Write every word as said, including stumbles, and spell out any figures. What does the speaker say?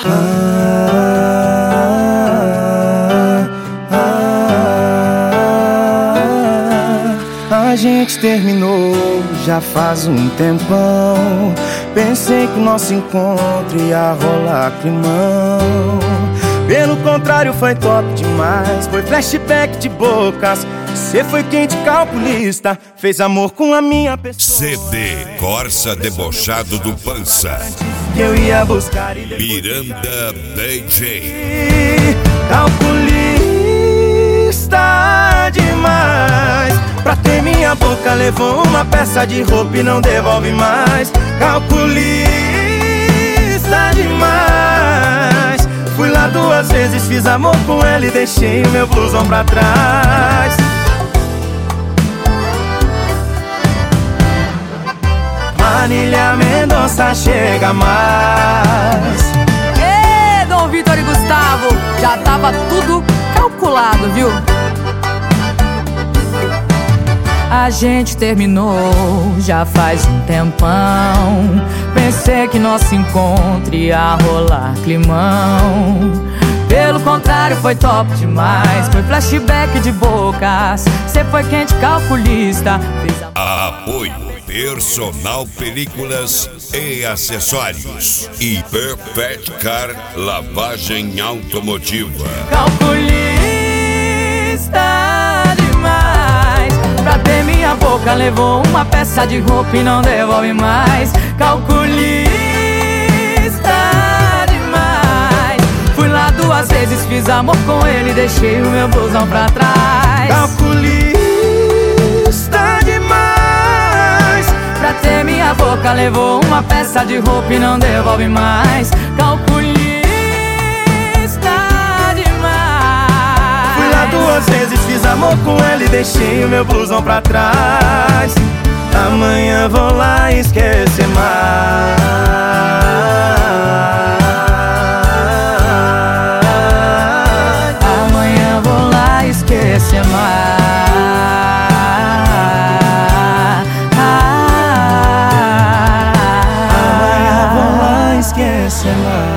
A gente terminou já faz um tempão. Pensei que o nosso encontro ia rolar climão. Pelo contrário, foi top demais. Foi flashback de bocas. Cê foi quente calculista. Fez amor com a minha pessoa. C D Corsa Debochado do Pança. Que eu ia buscar e Miranda D J. Calculista demais. Pra ter minha boca levou uma peça de roupa e não devolve mais. Calculista demais. Fui lá duas vezes, fiz amor com ela e deixei o meu blusão pra trás. Marília Mendonça chega mais. Ê, Dom Vitor e Gustavo, já tava tudo calculado, viu? A gente terminou já faz um tempão. Pensei que nosso encontro ia rolar climão. Pelo contrário, foi top demais. Foi flashback de bocas. Cê foi quente calculista. Fez a... Apoio Personal Películas e Acessórios e Perfect Car Lavagem Automotiva. Calculista demais. Pra ter minha boca levou uma peça de roupa e não devolve mais. Calculista demais. Fui lá duas vezes, fiz amor com ele e deixei o meu blusão pra trás. Calculista demais. Pra ter minha boca levou uma peça de roupa e não devolve mais. Calculista demais. Fui lá duas vezes, fiz amor com ela e deixei o meu blusão pra trás. Amanhã vou lá esquecer mais. Amanhã vou lá esquecer mais. Amanhã vou lá esquecer mais.